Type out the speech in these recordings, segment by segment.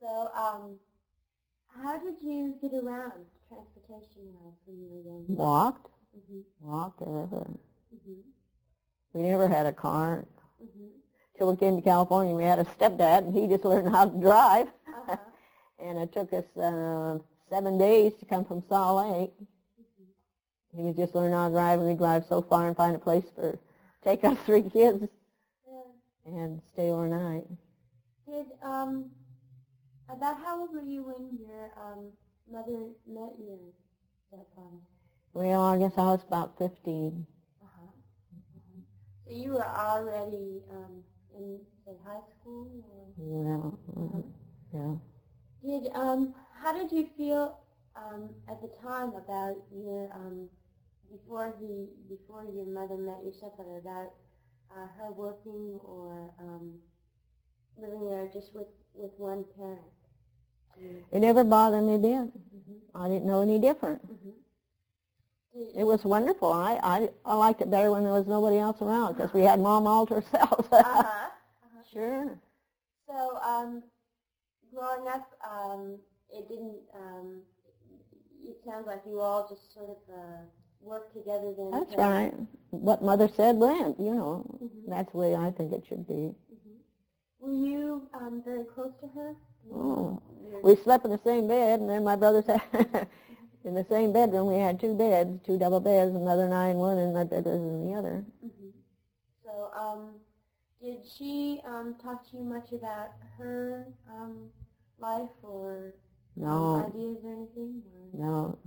So, how did you get around transportation-wise when you were young? Walked. Mm-hmm. Walked everywhere. Mm-hmm. We never had a car. Mm-hmm. Till we came to California, we had a stepdad, and he just learned how to drive. Uh-huh. And it took us 7 days to come from Salt Lake. Mm-hmm. He was just learning how to drive, and we'd drive so far and find a place for, take us 3 kids and stay overnight. Did, about how old were you when your mother met your stepfather? Well, I guess I was about 15. Uh-huh. Uh-huh. So you were already in, say, high school? Or? Yeah. Did, how did you feel at the time about your, before your mother met your stepfather, about her working or living there just with one parent? It never bothered me then. Mm-hmm. I didn't know any different. Mm-hmm. It was wonderful. I liked it better when there was nobody else around because we had Mom all to ourselves. Sure. So, growing up, it didn't, it sounds like you all just sort of worked together then. That's right. What Mother said went, you know. Mm-hmm. That's the way I think it should be. Mm-hmm. Were you very close to her? Oh. We slept in the same bed, and then my brothers had, in the same bedroom, we had 2 beds, 2 double beds, Mother and I in one, and my brothers in the other. Mm-hmm. So, did she talk to you much about her life or ideas or anything? Or? No.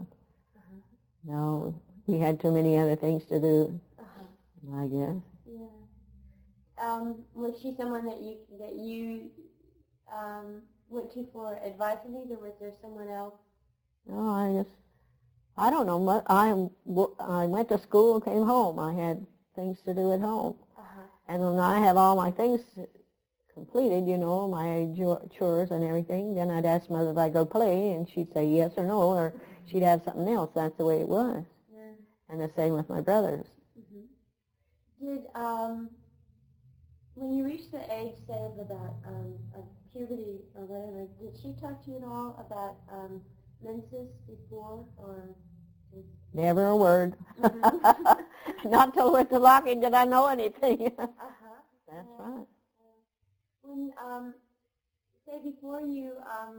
No. We had too many other things to do, I guess. Yeah. Was she someone that you went to for advice on these, or was there someone else? No, I don't know. I went to school and came home. I had things to do at home. And when I have all my things completed, you know, my chores and everything, then I'd ask Mother if I'd go play, and she'd say yes or no, or she'd have something else. That's the way it was. Yeah. And the same with my brothers. Mm-hmm. Did, when you reached the age, say, of about puberty or whatever, did she talk to you at all about menses before, or? Never a word. Not till with the locking did I know anything. That's right. When, say, before you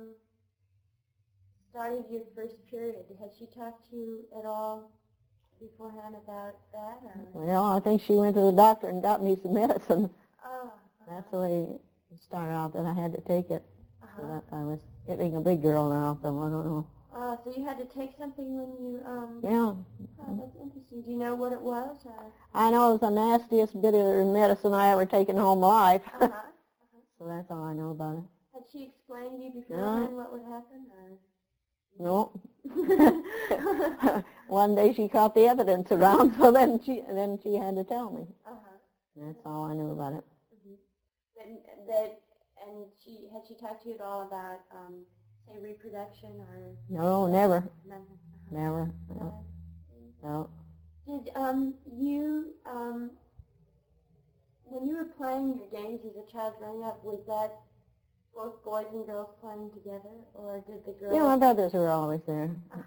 started your first period, had she talked to you at all beforehand about that? Or? Well, I think she went to the doctor and got me some medicine. That's the way it started out, that I had to take it. So that I was getting a big girl now, so I don't know. So you had to take something when you, Yeah. Oh, that's interesting. Do you know what it was? Or? I know it was the nastiest bit of medicine I ever taken in my life. So that's all I know about it. Had she explained to you beforehand what would happen? Or? No. One day she caught the evidence around, so then she had to tell me. That's all I knew about it. And had she talked to you at all about, say, reproduction or? No, never. None. Never. No. Did you, when you were playing your games as a child growing up, was that both boys and girls playing together, or did the girls? Yeah, my brothers were always there.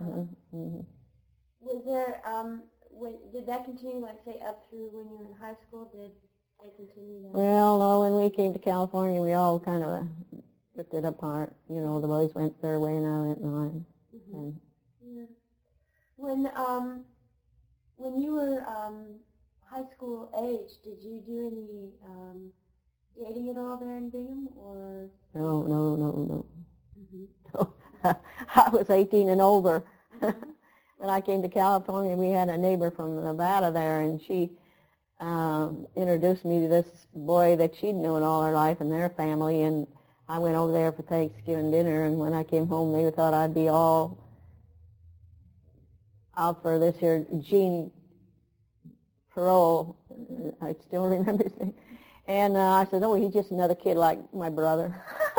Was there, did that continue, like, say, up through when you were in high school? Did they continue that? Well, no, when we came to California, we all kind of drifted apart. You know, the boys went their way and I went mine. Yeah. When you were high school age, did you do any dating at all there in Bingham, or? No. I was 18 and over. When I came to California, we had a neighbor from Nevada there, and she introduced me to this boy that she'd known all her life and their family, and I went over there for Thanksgiving dinner, and when I came home, they thought I'd be all out for this here Gene Parole. I still remember his name. And I said, oh, he's just another kid like my brother.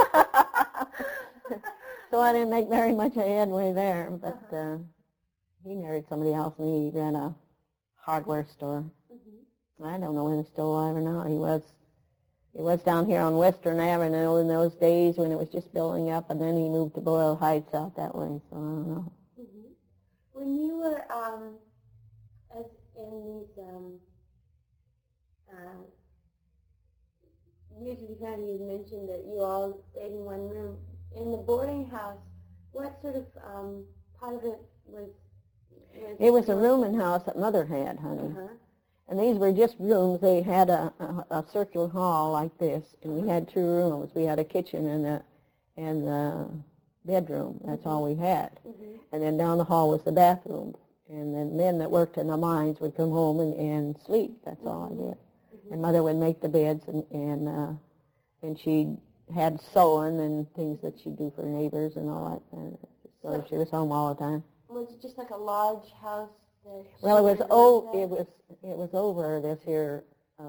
So I didn't make very much headway there, but he married somebody else, and he ran a hardware store. I don't know if he's still alive or not. He was down here on Western Avenue in those days when it was just building up, and then he moved to Boyle Heights out that way, so I don't know. Mm-hmm. When you were as in these usually kind of you mentioned that you all stayed in one room. In the boarding house, what sort of part of it was it was a rooming house that Mother had, honey. Uh-huh. And these were just rooms. They had a circular hall like this, and we had 2 rooms. We had a kitchen and a bedroom. That's all we had. Mm-hmm. And then down the hall was the bathroom. And then men that worked in the mines would come home and sleep. That's all I did. Mm-hmm. And Mother would make the beds, and she had sewing and things that she'd do for neighbors and all that. And so she was home all the time. Was it just like a large house? Well, it was over this here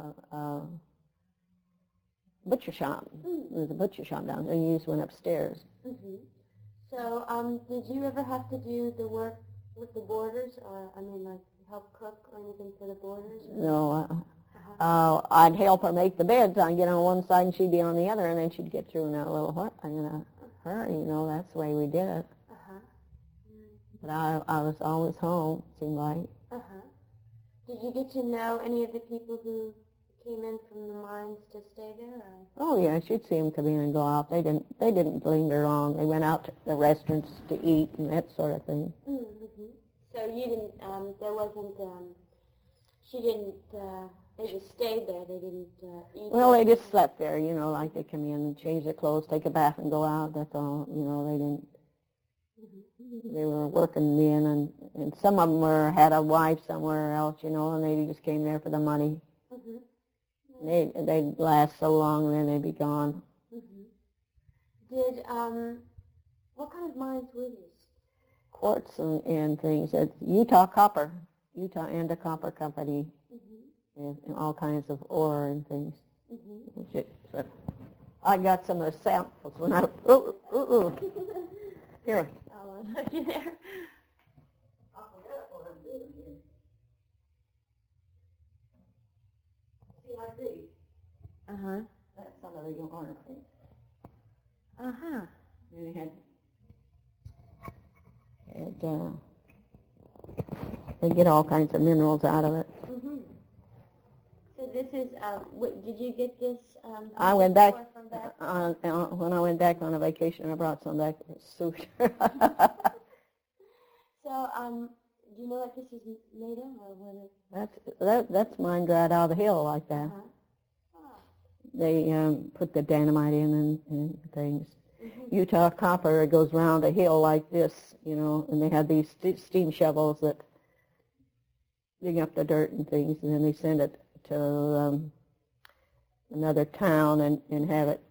butcher shop. There was a butcher shop down there, and you just went upstairs. Mm-hmm. So, did you ever have to do the work with the boarders, or like help cook or anything for the boarders? No. I'd help her make the beds. I'd get on one side and she'd be on the other, and then she'd get through in a little hurry. That's the way we did it. But I was always home, it seemed like. Did you get to know any of the people who came in from the mines to stay there? Or? Oh yeah, she'd see them come in and go out. They didn't linger long. They went out to the restaurants to eat and that sort of thing. Mm-hmm. So you didn't. There wasn't. She didn't. They just stayed there. They didn't eat. Well, they just slept there. Like they come in and change their clothes, take a bath, and go out. That's all. They didn't. They were working men, and some of them had a wife somewhere else, and they just came there for the money. Mm-hmm. They'd last so long, and then they'd be gone. Mm-hmm. Did what kind of mines were these? Quartz and things. It's Utah and a copper company, and all kinds of ore and things. Mm-hmm. So I got some of the samples when I. Here. Look in there. I forgot what I'm doing here. See, like these. That's some of the honor things. And they get all kinds of minerals out of it. Mm-hmm. So this is, did you get this? I went back, when I went back on a vacation, I brought some back for sushi. So, do you know what this is made of, or what it? That's mine dried out of the hill like that. They put the dynamite in and things. Mm-hmm. Utah copper, it goes around a hill like this, and they have these steam shovels that dig up the dirt and things, and then they send it to another town and have it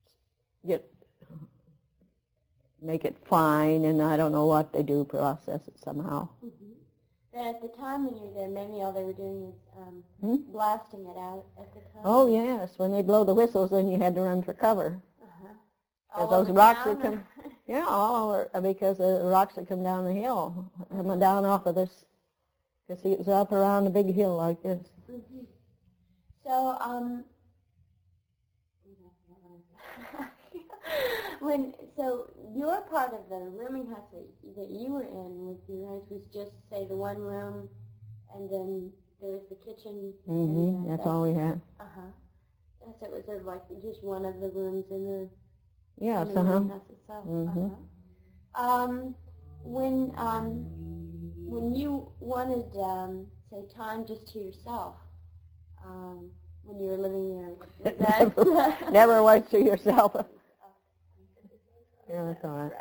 make it fine, and I don't know what they do, process it somehow. Mm-hmm. And at the time when you were there, maybe all they were doing was blasting it out at the time? Oh, yes. When they blow the whistles, then you had to run for cover. All those rocks would come, all over, because the rocks would come down the hill, coming down off of this, because it was up around a big hill like this. Mm-hmm. So, so your part of the rooming house that you were in with your parents was just, say, the one room, and then there was the kitchen. Mm-hmm. That's all we had. So it was sort of like just one of the rooms in the rooming house itself. Mm-hmm. When you wanted, say, time just to yourself, when you were living there, never was to yourself. Yeah, that's all right.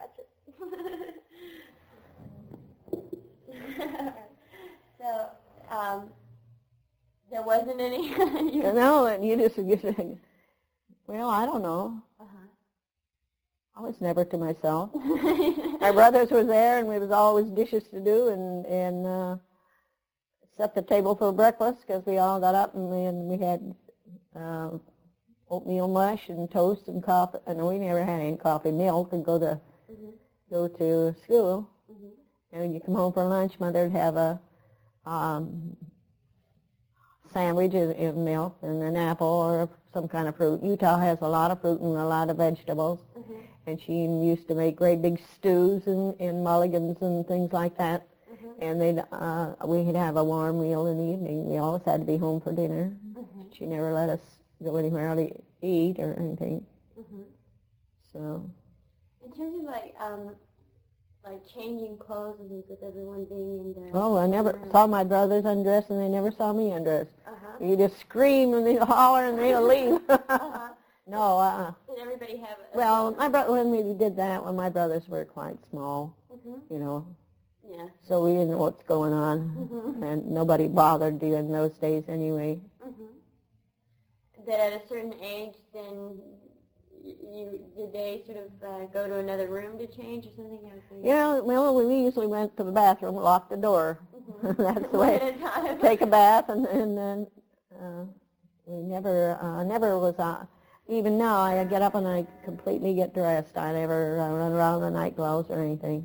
So, there wasn't any. No, and you just get. Well, I don't know. I was never to myself. My brothers were there, and we was always dishes to do, and set the table for breakfast because we all got up and we had oatmeal mush and toast and coffee. And we never had any coffee, milk, and go to school. And when you come home for lunch, Mother'd have a sandwich is milk and an apple or some kind of fruit. Utah has a lot of fruit and a lot of vegetables. Mm-hmm. And she used to make great big stews and mulligans and things like that. Mm-hmm. And we'd have a warm meal in the evening. We always had to be home for dinner. Mm-hmm. She never let us go anywhere to eat or anything. Mm-hmm. So. In terms of like changing clothes and things with everyone being in there. Oh, I never saw my brothers undress, and they never saw me undress. Uh-huh. You just scream and they holler and they'll leave. Uh-huh. No. Did everybody have? Well, when we did that, when my brothers were quite small, you know. Yeah. So we didn't know what's going on, and nobody bothered you in those days anyway. That at a certain age, then. Did they sort of go to another room to change or something? Yeah, well, we usually went to the bathroom, locked the door. That's the way. Take a bath, and then we never was. Even now, I get up and I completely get dressed. I never run around in night clothes or anything.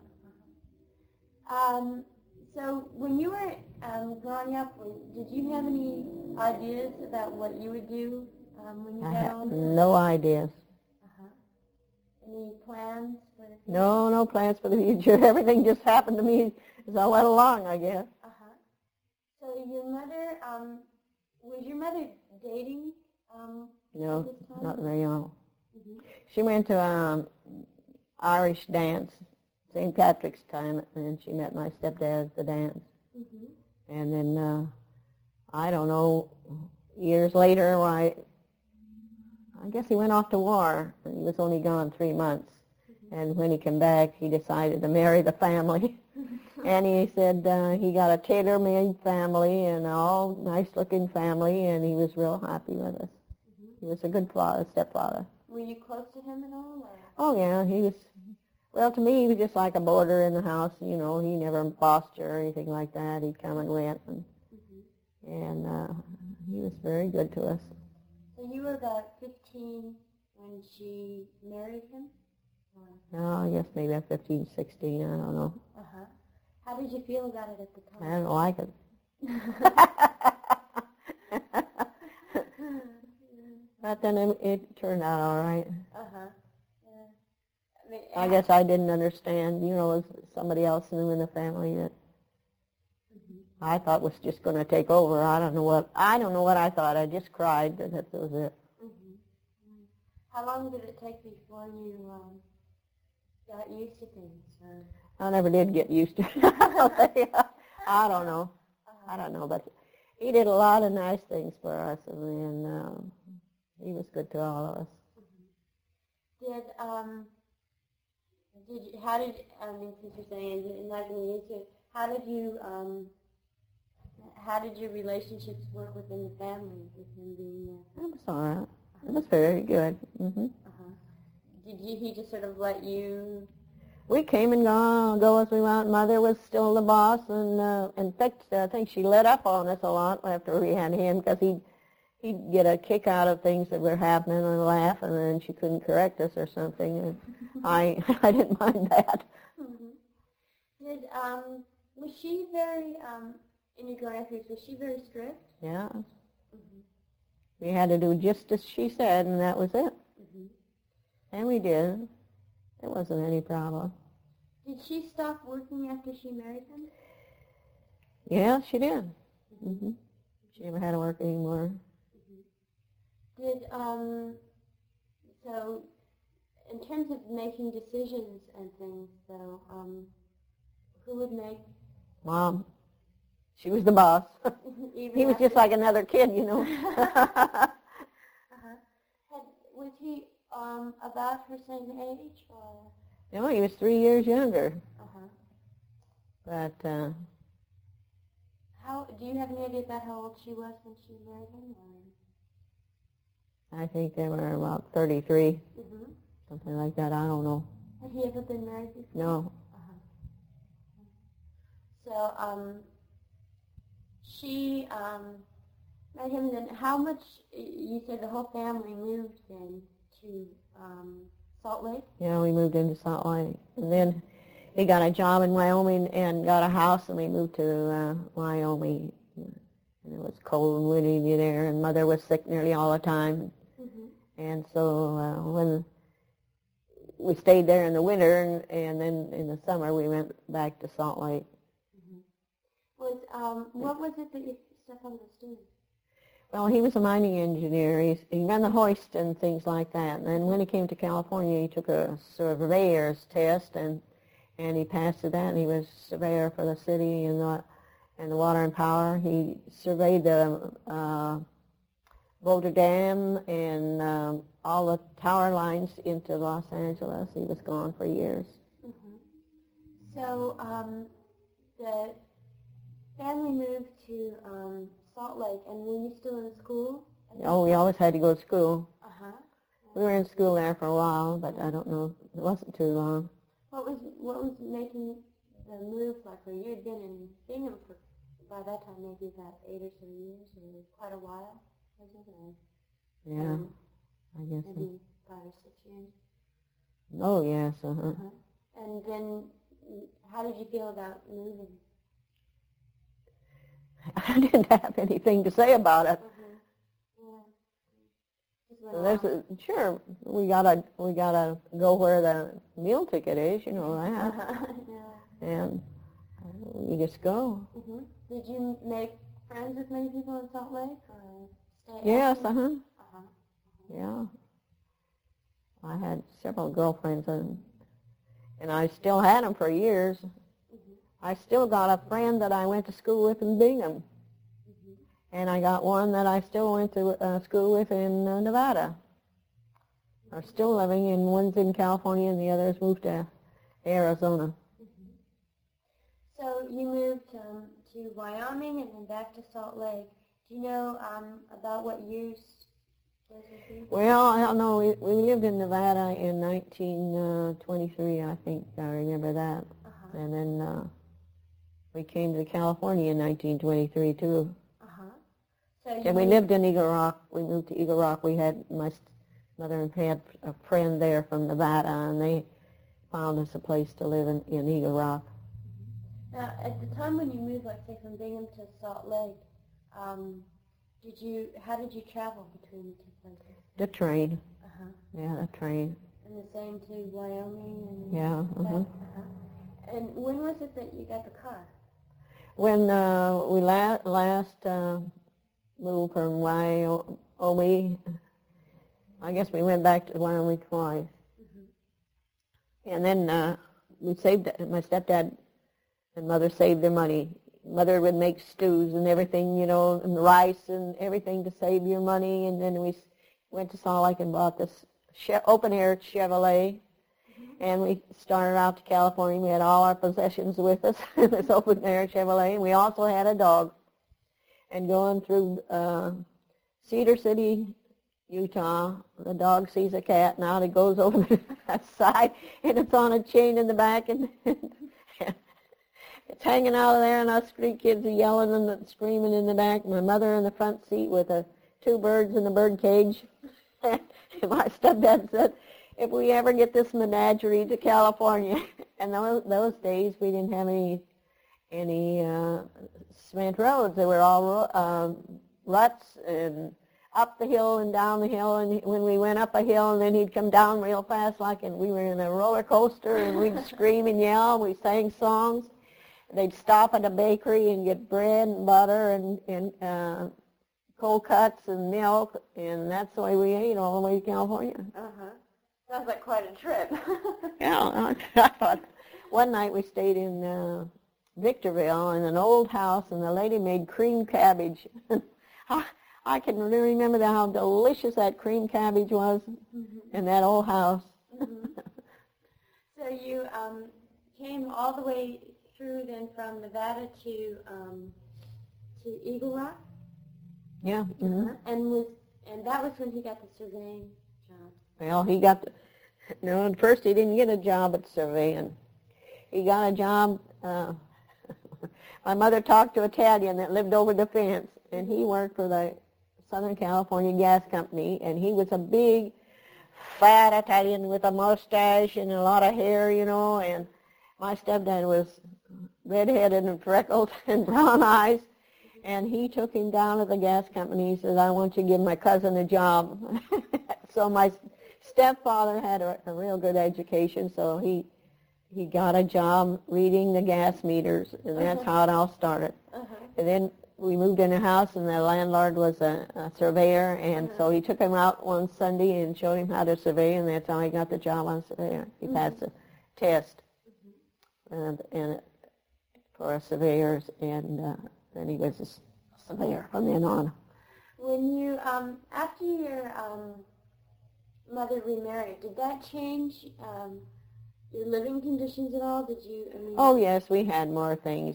So when you were growing up, did you have any ideas about what you would do? I have no ideas. Any plans for the future? No plans for the future. Everything just happened to me as I went along, I guess. So your mother, was your mother dating? No, not very long. She went to Irish dance, St. Patrick's time, and she met my stepdad at the dance. And then, I don't know, years later, I guess he went off to war, and he was only gone 3 months. And when he came back, he decided to marry the family. And he said he got a tailor-made family and all nice-looking family, and he was real happy with us. He was a good stepfather. Were you close to him at all? Or? Oh, yeah. He was, well, to me, he was just like a boarder in the house. You know, he never bossed you or anything like that. He'd come and went, and he was very good to us. So you were about 15 when she married him? No, I guess maybe I'm 15, 16, I don't know. How did you feel about it at the time? I didn't like it. But then it turned out all right. I guess I didn't understand, you know, as somebody else in the family that I thought was just going to take over. I don't know what I thought. I just cried. That was it. How long did it take before you got used to things? I never did get used to it. I don't know. I don't know, but he did a lot of nice things for us, and he was good to all of us. Since you're saying not getting used to it, how did your relationships work within the family with him being there? It was all right. It was very good. Did he just sort of let you? We came and go as we went. Mother was still the boss, and in fact, I think she let up on us a lot after we had him because he'd get a kick out of things that were happening and laugh, and then she couldn't correct us or something. And I didn't mind that. Was she very in your growing up years? Was she very strict? Yeah. We had to do just as she said, and that was it. And we did. There wasn't any problem. Did she stop working after she married him? Yeah, she did. She never had to work anymore. So in terms of making decisions and things, though, who would make? Mom. She was the boss. He was just like another kid, you know. Was he about her same age, or? No, he was 3 years younger. But how? Do you have any idea about how old she was when she married him? Or? I think they were about 33, something like that. I don't know. Had he ever been married before? No. So she married him. Then how much? You said the whole family moved then to Salt Lake? Yeah, we moved into Salt Lake, and then he got a job in Wyoming and got a house, and we moved to Wyoming. and it was cold and windy there, and Mother was sick nearly all the time. Mm-hmm. And so when we stayed there in the winter, and then in the summer we went back to Salt Lake. Mm-hmm. What was it that your stepfather was doing? Well, he was a mining engineer. He ran the hoist and things like that. And then when he came to California, he took a surveyor's test, and he passed that, and he was surveyor for the city and the water and power. He surveyed the Boulder Dam and all the tower lines into Los Angeles. He was gone for years. Mm-hmm. So the family moved to Salt Lake, and were you still in school? Oh, we always had to go to school. Uh-huh. We were in school there for a while, but I don't know, it wasn't too long. What was making the move like? Or you had been in Bingham for, by that time, maybe about 8 or so years, or quite a while, wasn't it? Yeah, I guess maybe 5 or 6 years. Oh, yes, uh-huh. And then, how did you feel about moving? I didn't have anything to say about it. Yeah. Sure, we gotta go where the meal ticket is, you know that. Yeah. And you just go. Mm-hmm. Did you make friends with many people in Salt Lake, or stay? Yes, active? Yeah. I had several girlfriends, and I still had them for years. I still got a friend that I went to school with in Bingham. And I got one that I still went to school with in Nevada. Are still living, and one's in California, and the others moved to Arizona. So you moved to Wyoming and then back to Salt Lake. Do you know about what years those would be? Well, I don't know. We lived in Nevada in 1923, I think. I remember that. And then we came to California in 1923, too. And we lived in Eagle Rock. We moved to Eagle Rock. We had, my mother had a friend there from Nevada, and they found us a place to live in Eagle Rock. Now, at the time when you moved, like say from Bingham to Salt Lake, how did you travel between the two places? The train. Yeah, the train. And the same to Wyoming and Yeah. And when was it that you got the car? When we last moved from Wyoming, I guess we went back to Wyoming twice. And then we saved it. My stepdad and Mother saved their money. Mother would make stews and everything, you know, and rice and everything to save your money. And then we went to Salt Lake and bought this open-air Chevrolet. And we started out to California. We had all our possessions with us in this open-air Chevrolet. And we also had a dog. And going through Cedar City, Utah, the dog sees a cat, and out it goes over the side, and it's on a chain in the back, and it's hanging out of there, and us street kids are yelling and screaming in the back. My mother in the front seat with two birds in the bird cage. And my stepdad said, if we ever get this menagerie to California, and those days we didn't have any cement roads. They were all ruts and up the hill and down the hill. And when we went up a hill, and then he'd come down real fast, and we were in a roller coaster, and we'd scream and yell. We sang songs. They'd stop at a bakery and get bread and butter and cold cuts and milk, and that's the way we ate all the way to California. Sounds like quite a trip. Yeah, I thought one night we stayed in Victorville in an old house, and the lady made cream cabbage. I can really remember how delicious that cream cabbage was in that old house. So you came all the way through then from Nevada to Eagle Rock? Yeah. And that was when he got the surveying job. Well, at first he didn't get a job at surveying. He got a job. My mother talked to an Italian that lived over the fence, and he worked for the Southern California Gas Company, and he was a big, fat Italian with a mustache and a lot of hair, you know, and my stepdad was redheaded and freckled and brown eyes, And he took him down to the gas company. He says, I want you to give my cousin a job. So my stepfather had a real good education, so he got a job reading the gas meters, and that's how it all started. And then we moved in a house, and the landlord was a surveyor, and so he took him out one Sunday and showed him how to survey, and that's how he got the job on surveyor. He passed the test and for a surveyor, and then he was a surveyor from then on. When you, after your mother remarried, did that change your living conditions at all? Did you? I mean, oh yes, we had more things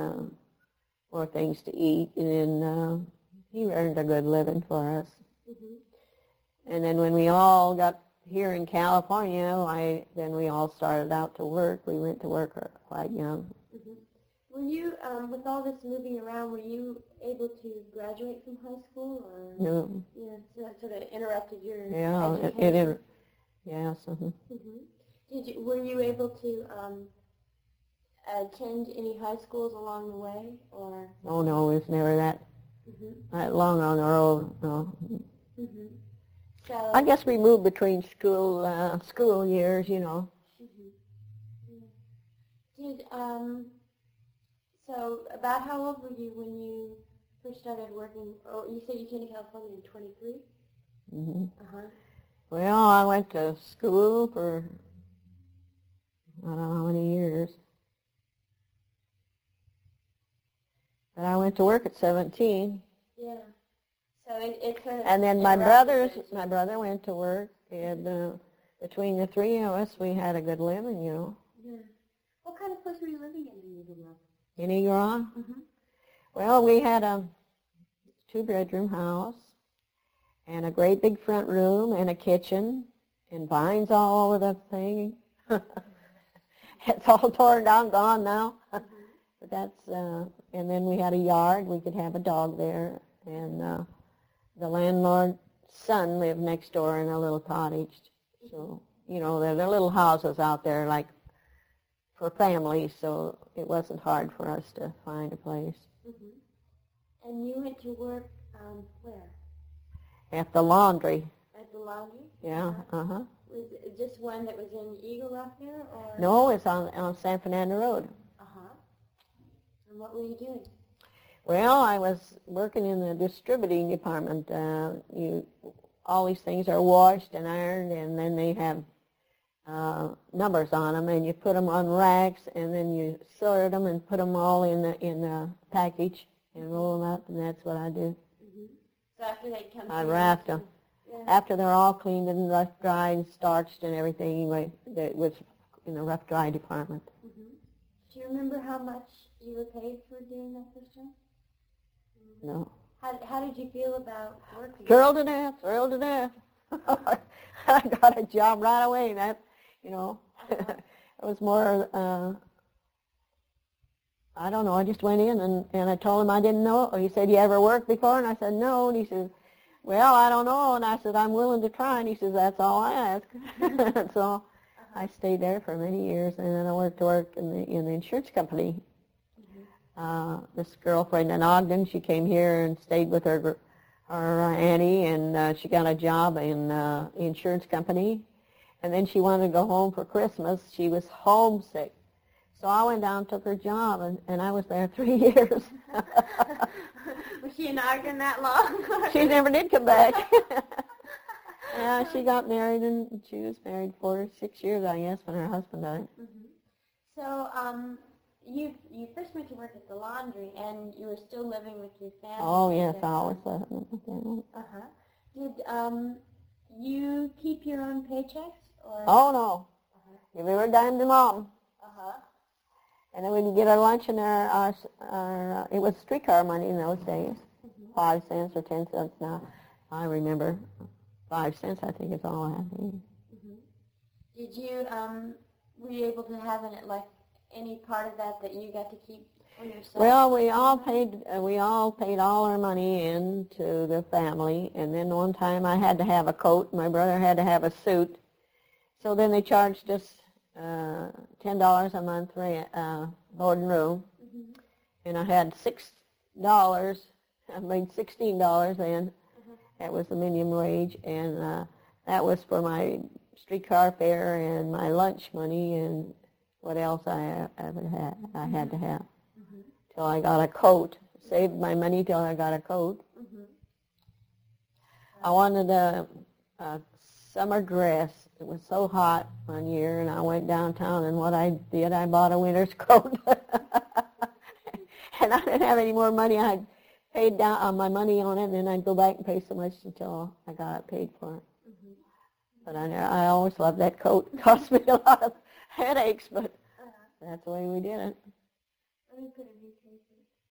to eat, and he earned a good living for us. And then when we all got here in California, then we all started out to work. We went to work quite young. Were you, with all this moving around, were you able to graduate from high school, or? No. Yeah, so that sort of interrupted your education? Yes. Were you able to attend any high schools along the way, or? Oh no, it was never that long on the road. No. So I guess we moved between school years, you know. Did so about how old were you when you first started working? Oh, you said you came to California in 23? Well, I went to school for I don't know how many years. But I went to work at 17. Yeah. So it kind of. And then my brother went to work, and between the three of us, we had a good living, you know. Yeah. What kind of place were you living in Eagle Rock? In Eagle Rock? Well, we had a 2-bedroom house, and a great big front room, and a kitchen, and vines all over the thing. It's all torn down, gone now. But that's, and then we had a yard. We could have a dog there, and the landlord's son lived next door in a little cottage. So, you know, there are little houses out there, like, for families, so it wasn't hard for us to find a place. And you went to work where? At the laundry. At the laundry? Yeah, Was it just one that was in Eagle Rock there, or? No, it's on San Fernando Road. And what were you doing? Well, I was working in the distributing department. All these things are washed and ironed, and then they have numbers on them, and you put them on racks, and then you sort them and put them all in the package and roll them up, and that's what I do. So after they come, I wrap them. Yeah. After they're all cleaned and rough dried and starched and everything, anyway, it was in the rough dry department. Do you remember how much you were paid for doing that first job? No. How did you feel about working? Thrilled to death. I got a job right away. That, you know, it was more, I don't know, I just went in and I told him I didn't know. He said, you ever worked before? And I said, no. And he said, well, I don't know. And I said, I'm willing to try. And he says, that's all I ask. So I stayed there for many years, and then I went to work in the insurance company. This girlfriend in Ogden, she came here and stayed with her auntie, and she got a job in the insurance company. And then she wanted to go home for Christmas. She was homesick. So I went down and took her job, and I was there 3 years. Was she in Ogden that long? She never did come back. Yeah, she got married, and she was married for 6 years, I guess, when her husband died. So you first went to work at the laundry, and you were still living with your family. Oh, yes, I always lived with my family. Did you keep your own paychecks? Or? Oh, no. Give every dime to Mom. And then we'd get our lunch, and our it was streetcar money in those days, 5 cents or 10 cents now. I remember 5 cents, I think, is all I had. Did you, were you able to have any part of that you got to keep for yourself? Well, we all paid all our money into the family, and then one time I had to have a coat, my brother had to have a suit, so then they charged us $10 a month board and room, and I had 6 dollars. I made $16 then. That was the minimum wage, and that was for my streetcar fare and my lunch money and what else I had to have. Till I got a coat. Saved my money till I got a coat. I wanted a summer dress. It was so hot one year, and I went downtown, and what I did, I bought a winter's coat. And I didn't have any more money. I paid down my money on it, and then I'd go back and pay so much until I got it paid for it. But I always loved that coat. It cost me a lot of headaches, but that's the way we did it. Let me put a